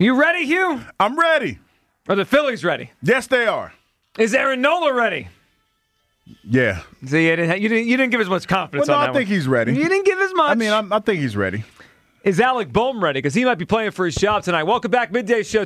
You ready, Hugh? I'm ready. Are the Phillies ready? Yes, they are. Is Aaron Nola ready? Yeah. See, you didn't give as much confidence on that I think he's ready. You didn't give as much. I mean, I think he's ready. Is Alec Bohm ready? Because he might be playing for his job tonight. Welcome back, Midday Show,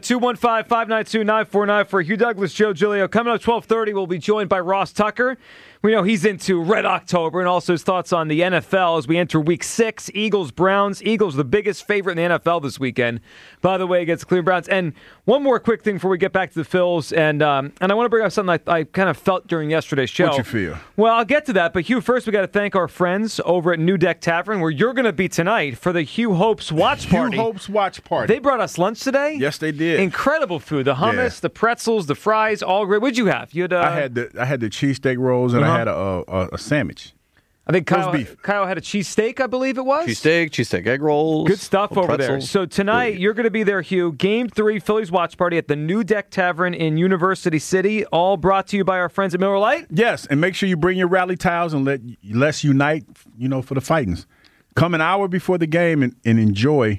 215-592-9494 for Hugh Douglas, Joe Giglio. Coming up 12:30, we'll be joined by Ross Tucker. We know he's into Red October and also his thoughts on the NFL as we enter Week 6. Eagles-Browns. Eagles the biggest favorite in the NFL this weekend, by the way, against the Cleveland Browns. And one more quick thing before we get back to the Phils, and I want to bring up something I kind of felt during yesterday's show. What you feel? Well, I'll get to that, but Hugh, first we got to thank our friends over at New Deck Tavern, where you're going to be tonight for the Hugh Hopes Watch Party. Hugh Hopes Watch Party. They brought us lunch today. Yes, they did. Incredible food. The hummus, the pretzels, the fries, all great. What'd you have? You had, I had the cheesesteak rolls and I had a sandwich. I think Roast beef. Kyle had a cheesesteak, I believe it was. Cheesesteak egg rolls. Good stuff over there. So tonight, you're going to be there, Hugh. Game 3 Phillies Watch Party at the New Deck Tavern in University City, all brought to you by our friends at Miller Lite. Yes, and make sure you bring your rally towels and let's unite, for the fightings. Come an hour before the game and enjoy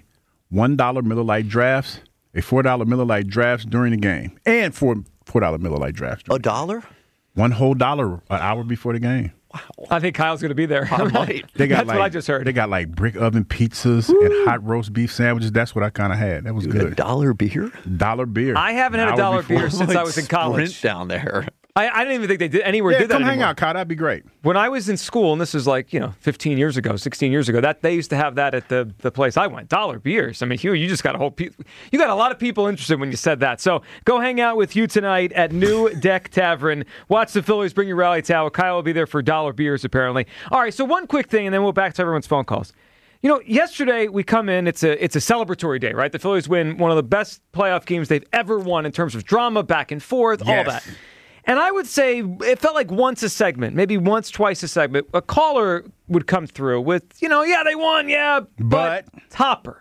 $1 Miller Lite drafts, a $4 Miller Lite drafts during the game, and $4 Miller Lite drafts. $1? One whole dollar an hour before the game. Wow. I think Kyle's going to be there. I might. That's what I just heard. They got like brick oven pizzas and hot roast beef sandwiches. That's what I kind of had. That was good. $1 beer? $1 beer. I haven't had a dollar beer since I was in college. Sprint down there. I didn't even think they did did that come anymore. hang out, Kyle. That'd be great. When I was in school, and this is 15 years ago, 16 years ago, that they used to have that at the place I went. $1 beers. I mean, Hugh, you just got you got a lot of people interested when you said that. So go hang out with you tonight at New Deck Tavern. Watch the Phillies bring your rally towel. Kyle will be there for $1 beers, apparently. All right, so one quick thing, and then we'll back to everyone's phone calls. Yesterday we come in, it's a celebratory day, right? The Phillies win one of the best playoff games they've ever won in terms of drama, back and forth, all that. And I would say it felt like once a segment, maybe once, twice a segment, a caller would come through with, they won, but Topper.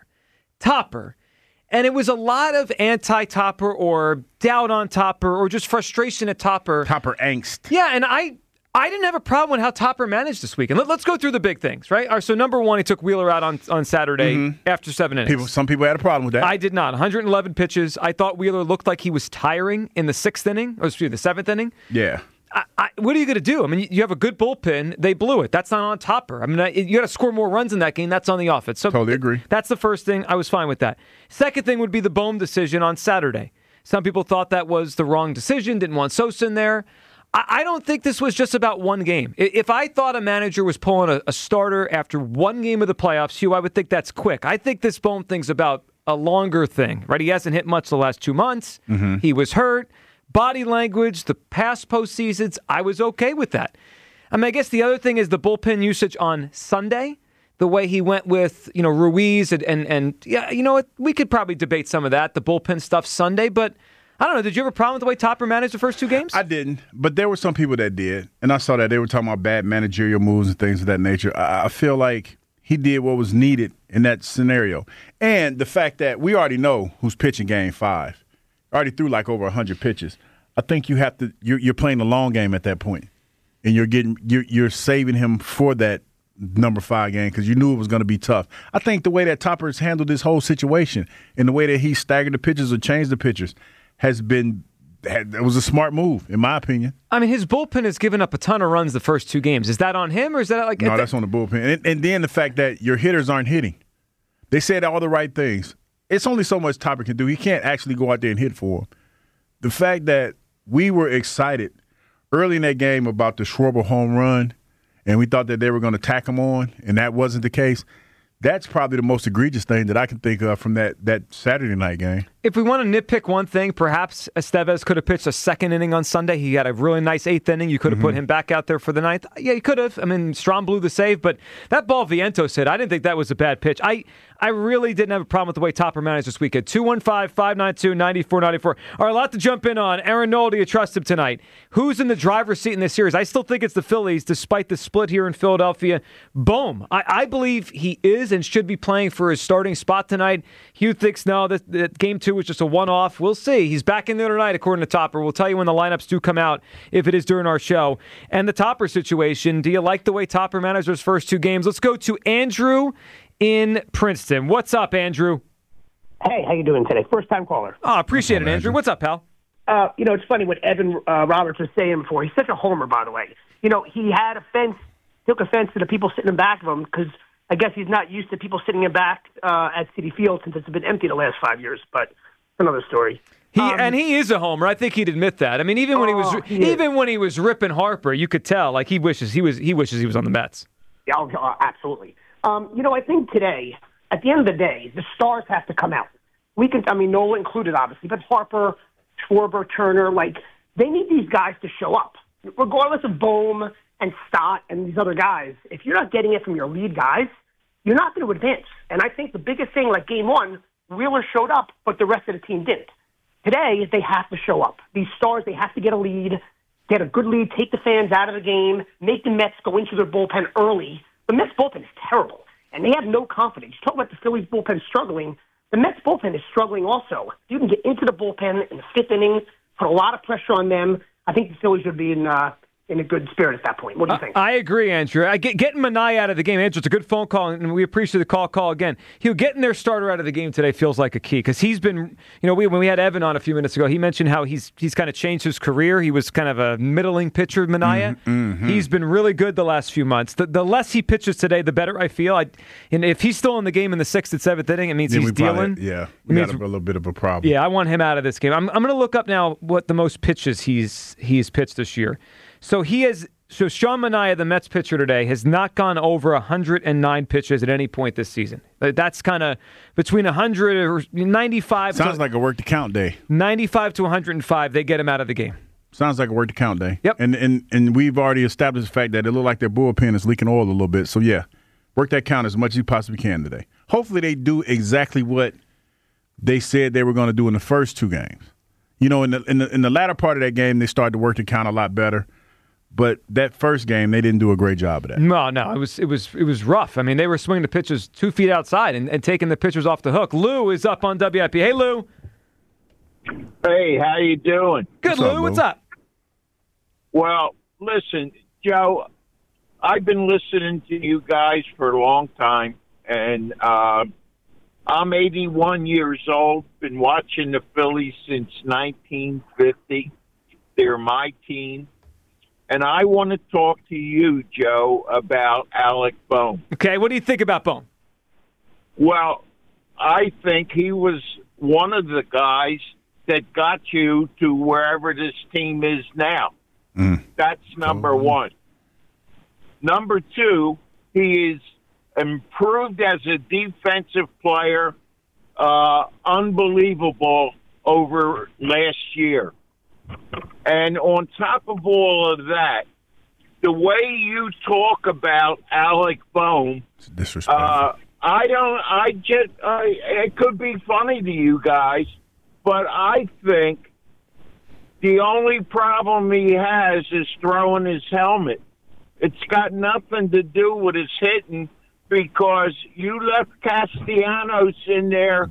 And it was a lot of anti-Topper or doubt on Topper or just frustration at Topper. Topper angst. Yeah, and I didn't have a problem with how Topper managed this weekend. Let's go through the big things, right? All right, so number one, he took Wheeler out on Saturday after 7 innings. Some people had a problem with that. I did not. 111 pitches. I thought Wheeler looked like he was tiring in the 7th inning. Yeah. What are you going to do? I mean, you have a good bullpen. They blew it. That's not on Topper. I mean, you got to score more runs in that game. That's on the offense. So totally agree. That's the first thing. I was fine with that. Second thing would be the Bohm decision on Saturday. Some people thought that was the wrong decision, didn't want Sosa in there. I don't think this was just about one game. If I thought a manager was pulling a starter after one game of the playoffs, Hugh, I would think that's quick. I think this Bohm thing's about a longer thing, right? He hasn't hit much the last 2 months. He was hurt. Body language, the past postseasons, I was okay with that. I mean, I guess the other thing is the bullpen usage on Sunday, the way he went with, Ruiz and yeah, you know what? We could probably debate some of that, the bullpen stuff Sunday, but I don't know. Did you have a problem with the way Topper managed the first 2 games? I didn't, but there were some people that did, and I saw that they were talking about bad managerial moves and things of that nature. I feel like he did what was needed in that scenario, and the fact that we already know who's pitching Game 5, already threw like over 100 pitches. I think you have to. You're playing the long game at that point, and you're saving him for that number 5 game because you knew it was going to be tough. I think the way that Topper's handled this whole situation and the way that he staggered the pitches or changed the pitchers it was a smart move, in my opinion. I mean, his bullpen has given up a ton of runs the first 2 games. Is that on him, or is that No, that's on the bullpen. And then the fact that your hitters aren't hitting. They said all the right things. It's only so much Topper can do. He can't actually go out there and hit for him. The fact that we were excited early in that game about the Schwarber home run, and we thought that they were going to tack him on, and that wasn't the case. That's probably the most egregious thing that I can think of from that Saturday night game. If we want to nitpick one thing, perhaps Estevez could have pitched a 2nd inning on Sunday. He had a really nice 8th inning. You could have put him back out there for the 9th. Yeah, you could have. I mean, Strom blew the save, but that ball Vientos hit, I didn't think that was a bad pitch. I really didn't have a problem with the way Topper managed this weekend. 215-592-9494. All right, a lot to jump in on. Aaron Nola, do you trust him tonight? Who's in the driver's seat in this series? I still think it's the Phillies, despite the split here in Philadelphia. Boom. I believe he is and should be playing for his starting spot tonight. Hugh thinks, no, that Game 2 was just a one-off. We'll see. He's back in there tonight, according to Topper. We'll tell you when the lineups do come out, if it is during our show. And the Topper situation, do you like the way Topper managed those first 2 games? Let's go to Andrew in Princeton. What's up, Andrew? Hey, how you doing today? First-time caller. Oh, appreciate it, Andrew. What's up, pal? It's funny what Evan Roberts was saying before. He's such a homer, by the way. He took offense to the people sitting in back of him because I guess he's not used to people sitting in back at Citi Field since it's been empty the last 5 years. But another story. He is a homer. I think he'd admit that. I mean, even when he was ripping Harper, you could tell like he wishes he was on the Mets. Yeah, absolutely. I think today, at the end of the day, the stars have to come out. Nola included, obviously, but Harper, Schwarber, Turner, they need these guys to show up. Regardless of Bohm and Stott and these other guys, if you're not getting it from your lead guys, you're not going to advance. And I think the biggest thing, like Game 1, Wheeler showed up, but the rest of the team didn't. Today, they have to show up. These stars, they have to get a lead, get a good lead, take the fans out of the game, make the Mets go into their bullpen early. The Mets bullpen is terrible, and they have no confidence. You talk about the Phillies bullpen struggling. The Mets bullpen is struggling also. You can get into the bullpen in the fifth inning, put a lot of pressure on them. I think the Phillies would be in a good spirit at that point. What do you think? I agree, Andrew. Getting Manaea out of the game, Andrew, it's a good phone call, and we appreciate the call again. Getting their starter out of the game today feels like a key because he's been, when we had Evan on a few minutes ago, he mentioned how he's kind of changed his career. He was kind of a middling pitcher, Manaea. Mm-hmm. He's been really good the last few months. The less he pitches today, the better I feel. And if he's still in the game in the 6th and 7th inning, it means he's dealing. We got a little bit of a problem. Yeah, I want him out of this game. I'm going to look up now what the most pitches he's pitched this year. So Sean Manaea, the Mets pitcher today, has not gone over 109 pitches at any point this season. That's kind of between 100 or 95. Sounds like a work to count day. 95 to 105, they get him out of the game. Sounds like a work to count day. Yep. And we've already established the fact that it looked like their bullpen is leaking oil a little bit. So, yeah, work that count as much as you possibly can today. Hopefully they do exactly what they said they were going to do in the first 2 games. In the latter part of that game, they started to work the count a lot better. But that first game, they didn't do a great job of that. No, it was rough. I mean, they were swinging the pitches 2 feet outside and taking the pitchers off the hook. Lou is up on WIP. Hey, Lou. Hey, how you doing? Good, Lou. What's up? Well, listen, Joe, I've been listening to you guys for a long time, and I'm 81 years old, been watching the Phillies since 1950. They're my team. And I want to talk to you, Joe, about Alec Bohm. Okay, what do you think about Bohm? Well, I think he was one of the guys that got you to wherever this team is now. That's number one. Number 2, he is improved as a defensive player, unbelievable over last year. And on top of all of that, the way you talk about Alec Bohm, it's disrespectful. It could be funny to you guys, but I think the only problem he has is throwing his helmet. It's got nothing to do with his hitting because you left Castellanos in there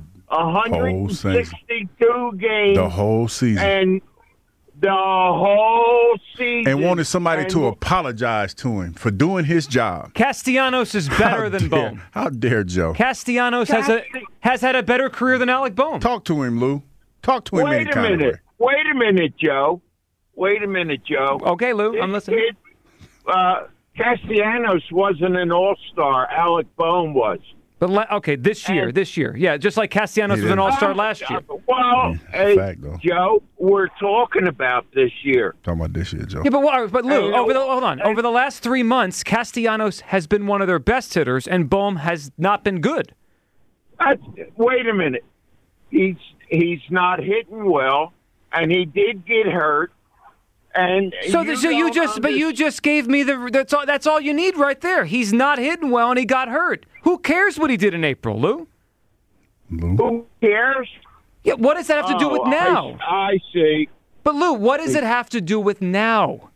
162 games. The whole season. And the whole season. And wanted somebody to apologize to him for doing his job. Castellanos is better than Bohm. How dare Joe? Castellanos has had a better career than Alec Bohm. Talk to him, Lou. Talk to him any kind of way. Wait a minute, Joe. Okay, Lou, I'm listening. Castellanos wasn't an all-star. Alec Bohm was. But this year, yeah, just like Castellanos was an all-star last year. Well, Joe, we're talking about this year. Talking about this year, Joe. Yeah, but Lou, over the last 3 months, Castellanos has been one of their best hitters, and Bohm has not been good. Wait a minute, he's not hitting well, and he did get hurt. And you just gave me that's all you need right there. He's not hitting well and he got hurt. Who cares what he did in April, Lou? Who cares? Yeah, what does that have to do with now? I see. But Lou, what does it have to do with now?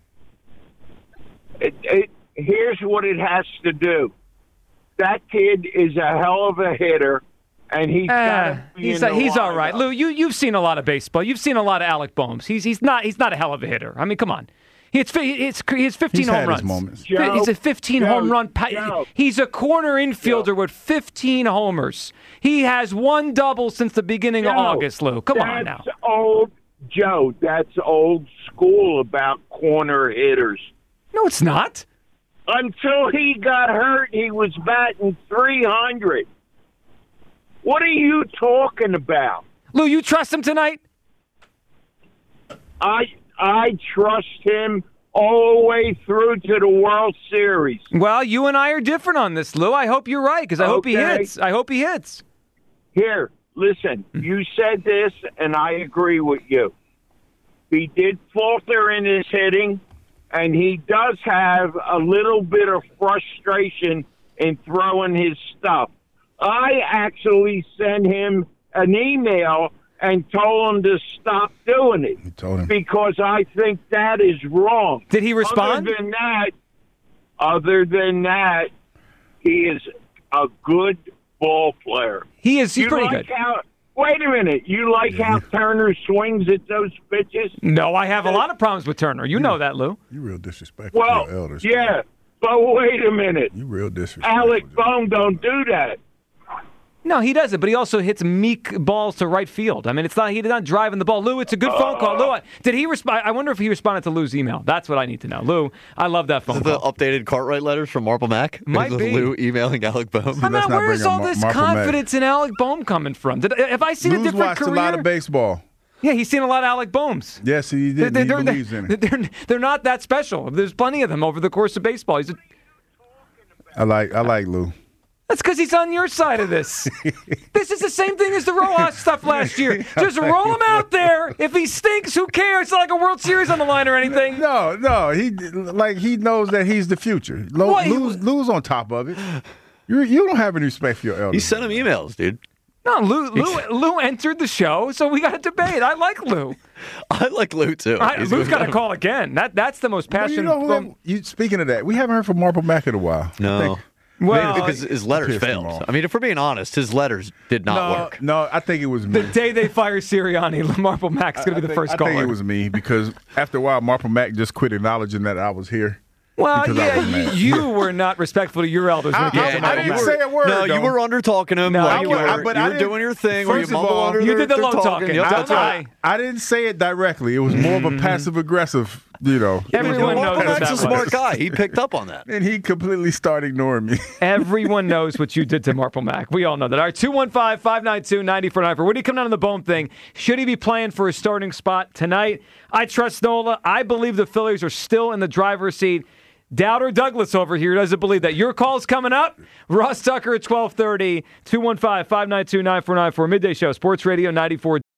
Here's what it has to do. That kid is a hell of a hitter. And he's all right, Lou. You've seen a lot of baseball. You've seen a lot of Alec Bohms. He's not a hell of a hitter. I mean, come on. He has 15 He's home had his runs. moments. Joe, He's a 15 home Joe, run. Joe. He's a corner infielder with 15 homers. He has one double since the beginning of Joe, August, Lou. Come on now. That's old, Joe. That's old school about corner hitters. No, it's not. Until he got hurt, he was batting 300. What are you talking about? Lou, you trust him tonight? I trust him all the way through to the World Series. Well, you and I are different on this, Lou. I hope you're right because I hope he Okay. hits. I hope he hits. Here, listen, you said this, and I agree with you. He did falter in his hitting, and he does have a little bit of frustration in throwing his stuff. I actually sent him an email and told him to stop doing it. You told him. Because I think that is wrong. Did he respond? Other than that, he is a good ball player. He is. He's pretty like good. Wait a minute. You like how Turner swings at those pitches? No, I have a lot of problems with Turner. You know that, Lou. You real disrespectful Well, to your elders. yeah. But wait a minute. You real disrespectful. Alec Bohm don't do that. No, he doesn't, but he also hits meek balls to right field. I mean, he's not driving the ball. Lou, it's a good phone call. Lou, did he respond? I wonder if he responded to Lou's email. That's what I need to know. Lou, I love that phone Is it the call. updated Cartwright letters from Marple Mac? Might Is it be. Lou emailing Alec Bohm. I'm let's not, not where's bring up all this Marple Mack. confidence in Alec Bohm coming from? Have I seen a Lou's different watched career? a lot of baseball. Yeah, he's seen a lot of Alec Bohms. Yes, he did. He believes in it. They're not that special. There's plenty of them over the course of baseball. I like Lou. That's because he's on your side of this. This is the same thing as the Rojas stuff last year. Just roll him out there. If he stinks, who cares? It's not like a World Series on the line or anything. No. He knows that he's the future. Lou's on top of it. You don't have any respect for your elders. You sent him emails, dude. No, Lou entered the show, so we got a debate. I like Lou. I like Lou, too. Lou's got to call again. That's the most Well, passionate. speaking of that, we haven't heard from Marple Mack in a while. No. Well, Maybe because his letters pissed him failed. off. I mean, if we're being honest, his letters did not work. No, I think it was me. the day they fire Sirianni, Marple Mack's going to be the first caller. I think it was me because after a while, Marple Mack just quit acknowledging that I was here. Well, because I was yeah, mad. you were not respectful to your elders. When it comes to I Marple didn't Mack. say a word. No, you though. were under talking him. No, like you you were. were, But you I were didn't- doing your thing where you first of mumble all, under you their, did the their low talking. talking. Yep, That's that's right. right. I didn't say it directly. It was more of a passive aggressive, Everyone knows Marple what Mack's that a was. smart guy. He picked up on that. And he completely started ignoring me. Everyone knows what you did to Marple Mack. We all know that. All right, 215-592-9494. Where do you come down on the Bohm thing? Should he be playing for a starting spot tonight? I trust Nola. I believe the Phillies are still in the driver's seat. Doubter Douglas over here doesn't believe that. Your call's coming up. Ross Tucker at 12:30. 215-592-9494. Midday Show, Sports Radio 94.